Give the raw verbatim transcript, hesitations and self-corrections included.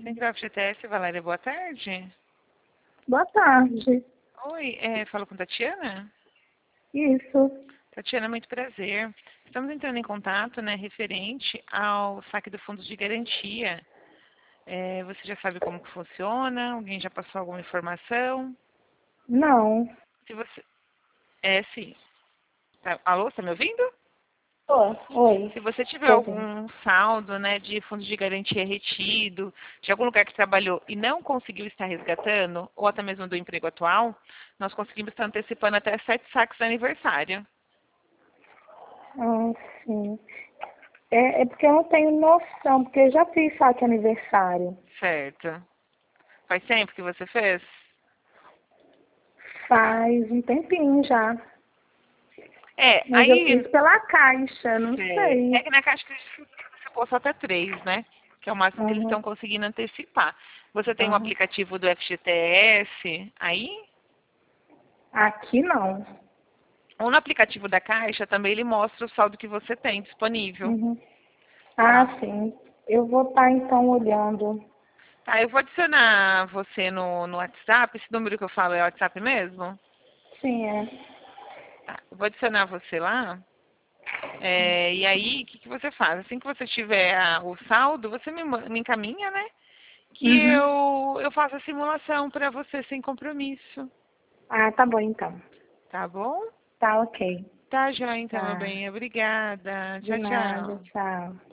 Central F G T S, Valéria, boa tarde. Boa tarde. Oi, é, falo com Tatiana? Isso. Tatiana, muito prazer. Estamos entrando em contato, né, referente ao saque do fundo de garantia. É, você já sabe como que funciona? Alguém já passou alguma informação? Não. Se você... É, sim. Tá, alô, está me ouvindo? Oi. Oi. Se você tiver Tô ouvindo. algum saldo, né, de fundo de garantia retido, de algum lugar que trabalhou e não conseguiu estar resgatando, ou até mesmo do emprego atual, nós conseguimos estar antecipando até sete saques de aniversário. Ah, sim. É, é porque eu não tenho noção, porque eu já fiz saque aniversário. Certo. Faz tempo que você fez? Faz um tempinho já. É, Mas eu aí... fiz pela caixa, não Sei. É sei. que na caixa que você possa até três, né? Que é o máximo que eles Aham. estão conseguindo antecipar. Você tem o Aham. aplicativo do F G T S aí? Aqui não. Ou no aplicativo da Caixa também ele mostra o saldo que você tem disponível. Uhum. Tá? Ah, sim. Eu vou estar então olhando. Tá, eu vou adicionar você no, no WhatsApp. Esse número que eu falo é o WhatsApp mesmo? Sim, é. Tá, eu vou adicionar você lá. É, e aí, o que, que você faz? Assim que você tiver a- o saldo, você me, ma- me encaminha, né? Que Uhum. eu, eu faço a simulação para você sem compromisso. Ah, tá bom então. Tá bom? Tá ok. Tá, joia, então, meu Tá. bem. Obrigada. De Tchau, nada, tchau. tchau.